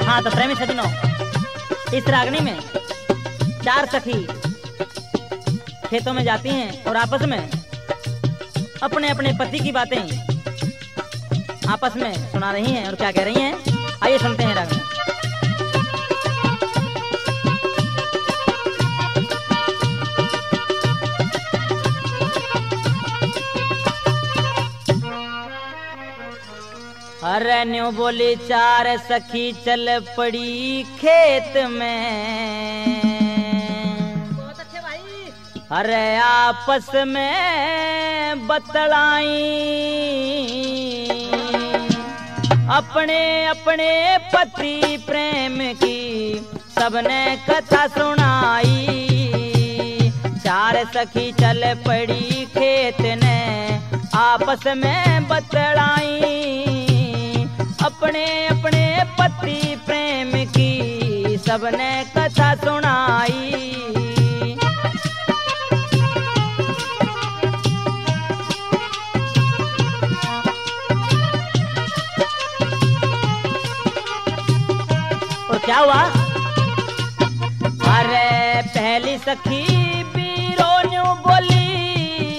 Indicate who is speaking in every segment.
Speaker 1: हाँ तो प्रेमी सजनों, इस रागनी में 4 सखी खेतों में जाती हैं और आपस में अपने अपने पति की बातें आपस में सुना रही हैं और क्या कह रही हैं, आइए सुनते हैं रागनी। अरे न्यू बोली 4 सखी चल पड़ी खेत में,
Speaker 2: बहुत अच्छे भाई।
Speaker 1: अरे आपस में बतलाई अपने अपने पति प्रेम की सबने कथा सुनाई। 4 सखी चल पड़ी खेत ने आपस में बतलाई अपने अपने पति प्रेम की सबने कथा सुनाई। और क्या हुआ? अरे पहली सखी बीरोन्यू बोली,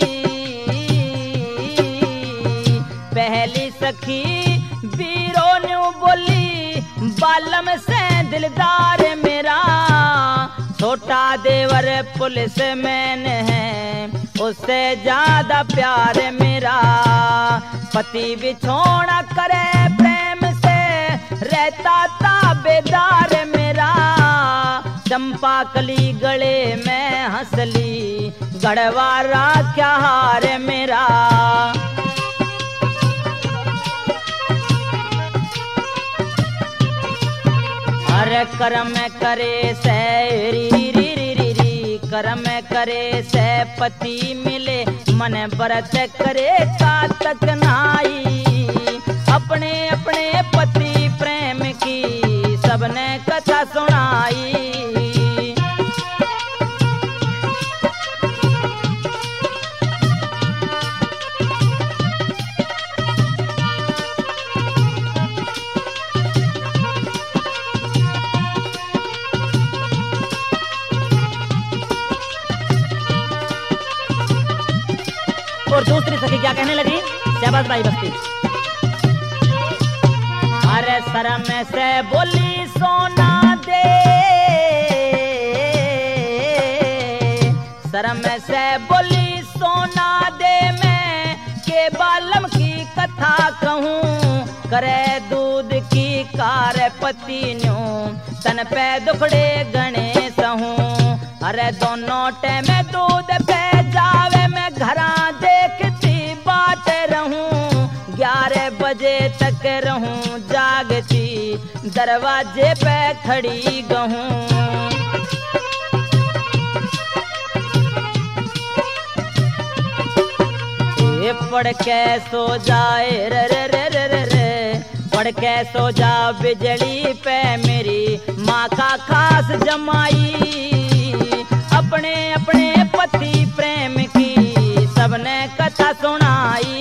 Speaker 1: पहली सखी बीरोन्यू बोली बालम से दिलदार मेरा छोटा देवर पुलिस मैन है उससे ज्यादा प्यार मेरा पति बिछोड़ा करे प्रेम से रहता ताबेदार मेरा चंपा कली गले में हंसली गढ़वारा क्या हार मेरा। अरे कर्म करे से री री री री री कर्म करे से पति मिले मन व्रत करे कातक नाई अपने अपने पति प्रेम की सबने कथा सुनाई। और दूसरी सखी क्या कहने लगी? शहबाज भाई बस्ती। अरे शर्म से बोली सोना दे, शर्म से बोली सोना दे मैं के बालम की कथा कहूँ करे दूध की कार पति न्यू तन पे दुखड़े गणेश हूँ। अरे दोनों टाइम दूध पे जावे मैं घरा देखती बाट रहूं 11 बजे तक रहूं जागती दरवाजे पे खड़ी गहूं। ये पढ़ के सो जाए रे रे रे रे रे रे पढ़ के सो जा बिजली पे मेरी माँ का खास जमाई अपने अपने पति प्रेम की सबने कथा सुनाई।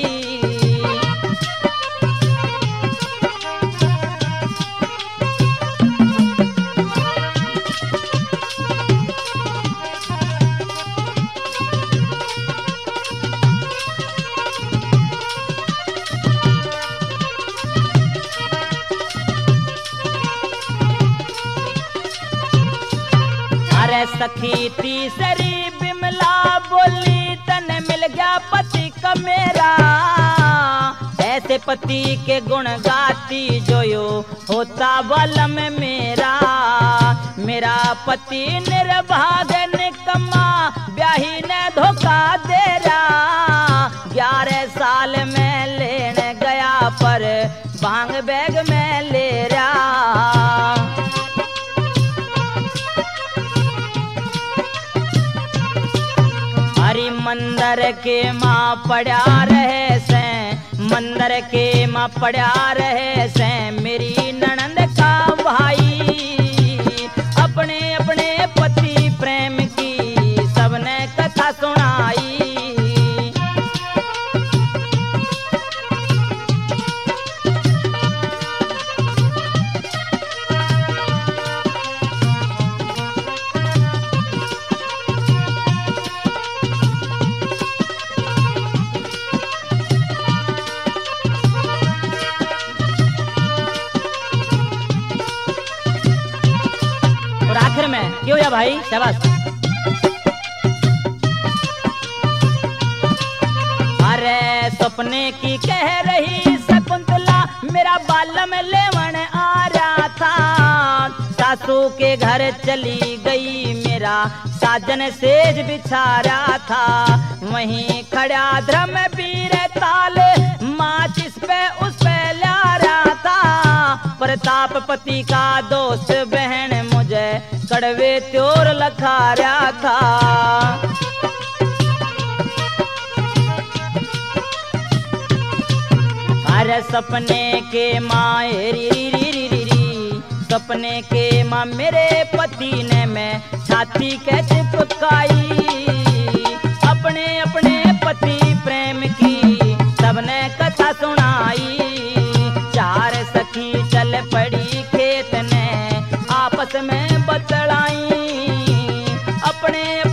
Speaker 1: अरे सखी तीसरी बिमला बोली तन मिल गया पति का मेरा ऐसे पति के गुण गाती जो यो होता बलम मेरा। मेरा पति निर्भाग निकम्मा ब्याही ने धोखा दे रहा 11 साल में लेने गया पर भांग बैग में ले रहा। हरि मंदिर के माँ पड़ा रहे से मंदिर के माँ पड़ा रहे से मेरी ननंद का भाई अपने अपने पति प्रेम की सबने कथा सुनाई। में क्यों या भाई शाबाश। अरे सपने की कह रही शकुंतला मेरा बालम लेवन आ रहा था, सासू के घर चली गई मेरा साजन सेज बिछा रहा था, वहीं खड़ा धर्म वीर ताले माचिस पे उस पे ला रहा था, प्रताप पति का दोस्त बहन मुझे कड़वे त्योर लखा रहा था। अरे सपने के माँ सपने के माँ मेरे पति ने मैं छाती के चिपकाई, अपने अपने पति प्रेम की सबने कथा सुनाई, चार सखी चल पड़ी खेत ने आपस में बतलाई, अपने